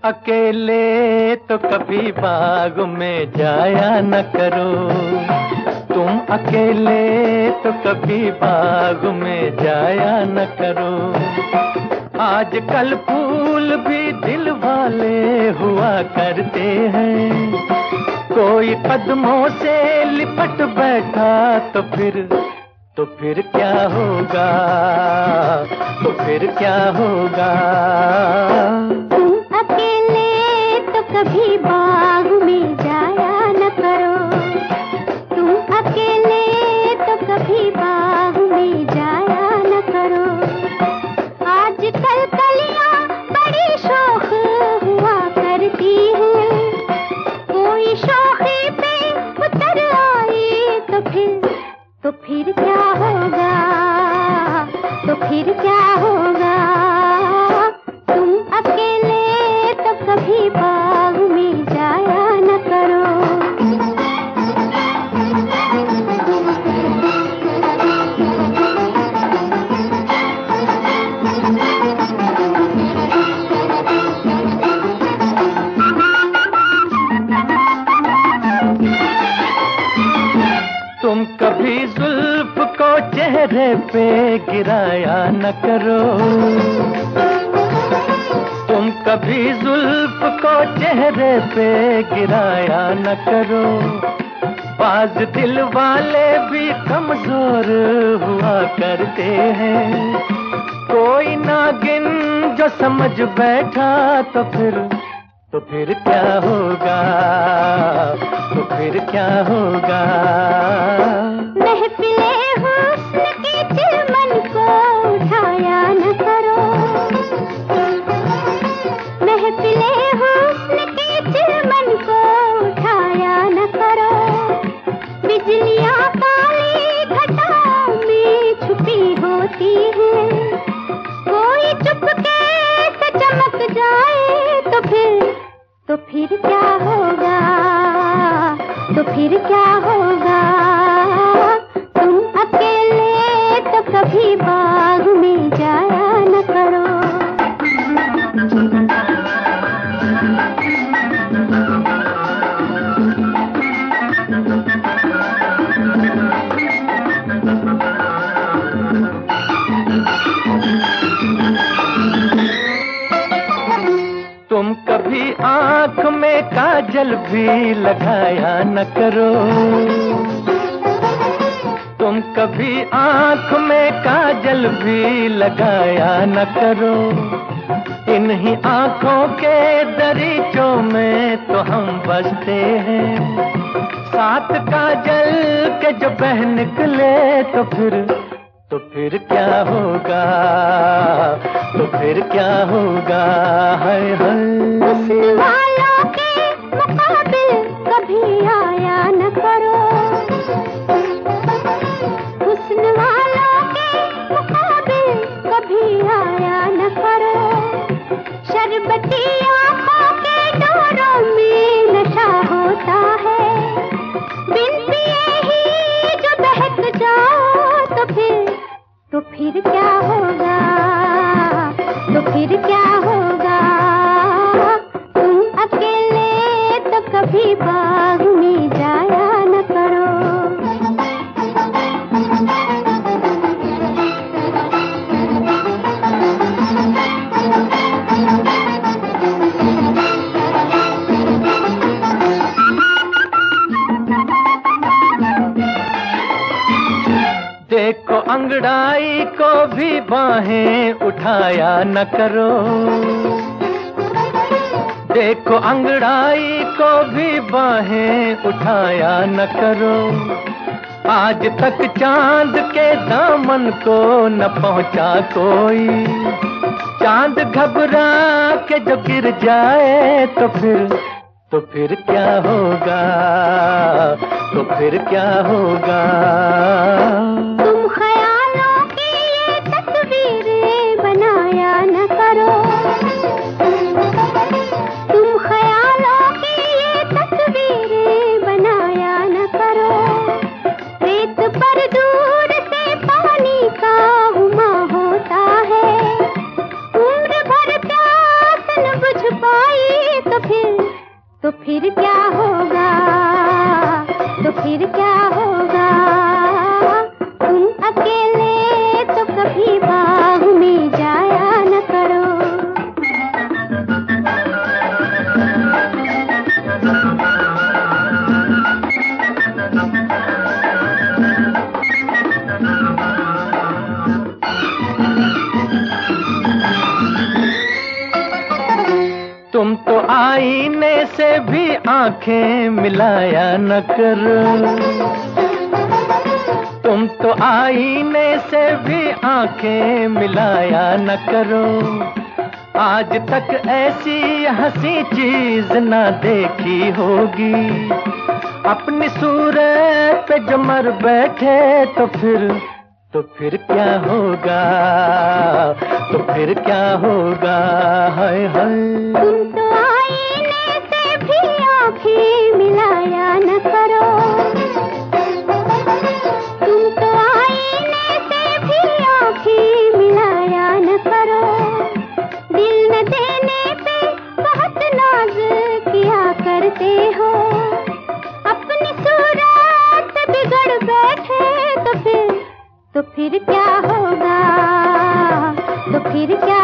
अकेले तो कभी बाग में जाया न करो, तुम अकेले तो कभी बाग में जाया न करो। आजकल फूल भी दिल वाले हुआ करते हैं, कोई कदमों से लिपट बैठा तो फिर क्या होगा, तो फिर क्या होगा। तुम अकेले तो कभी बाग में जाया न करो, तुम अकेले तो कभी बाग में जाया न करो। आजकल कलियां बड़ी शौक हुआ करती हैं, कोई शौकी पे उतर आई तो फिर क्या होगा, तो फिर क्या होगा। तुम अकेले तो कभी बाग में जाया न करो। तुम कभी जुल्फ को चेहरे पे गिराया न करो, तुम कभी जुल्फ को चेहरे पे गिराया न करो। बाज दिल वाले भी कमजोर हुआ करते हैं, कोई नागिन जो समझ बैठा तो फिर क्या होगा, तो फिर क्या होगा। महफिले हुस्न की चिलमन को उठाया न करो, महफिले हुस्न की चिलमन को उठाया न करो। बिजलियां काली घटाओं में छुपी होती हैं, कोई चुपके से चमक जाए तो फिर क्या होगा, तो फिर क्या होगा। तुम अकेले तो कभी बाग में जाया न करो। तुम कभी आँख में काजल भी लगाया न करो, तुम कभी आँख में काजल भी लगाया न करो। इन्हीं आँखों के दरीचों में तो हम बसते हैं, साथ काजल के जो बह निकले तो फिर क्या होगा, तो फिर क्या होगा। हाय हाय। हुस्न वालों के मुकाबिल कभी आया न करो, हुस्न वालों के मुकाबिल कभी आया न करो। शरबती आंखों के डोरों में नशा होता है, बिन पिए ही जो बहक जाओ तो फिर क्या होगा, तो फिर क्या होगा। तुम अकेले तो कभी बाग में जाया न करो। देखो अंगड़ाई को भी बाहें उठाया न करो, देखो अंगड़ाई को भी बाहें उठाया न करो। आज तक चांद के दामन को न पहुंचा कोई, चांद घबरा के जो गिर जाए तो फिर क्या होगा, तो फिर क्या होगा। तुम ख्यालों की ये तस्वीरें बनाया न करो, तुम ख्यालों की ये तस्वीरें बनाया न करो। रेत पर दूर से पानी का उमा होता है, उम्र भर प्यास न बुझ पाई फिर क्या होगा, तो फिर क्या होगा। तुम अकेले तो कभी बाग में जाया न करो। तुम तो आईने से भी आंखें मिलाया न करो। तुम तो आईने से भी आंखें मिलाया न करो। आज तक ऐसी हंसी चीज ना देखी होगी। अपनी सूरत पे जो मर बैठे तो फिर क्या होगा, तो फिर क्या होगा। हाय हाय। तुम तो आईने से भी आंखें मिलाया न करो। तुम तो आईने से भी आंखें मिलाया न करो। दिल न देने पे बहुत नाज किया करते हो। अपनी सूरत बिगड़ बैठे तो फिर क्या होगा, तो फिर क्या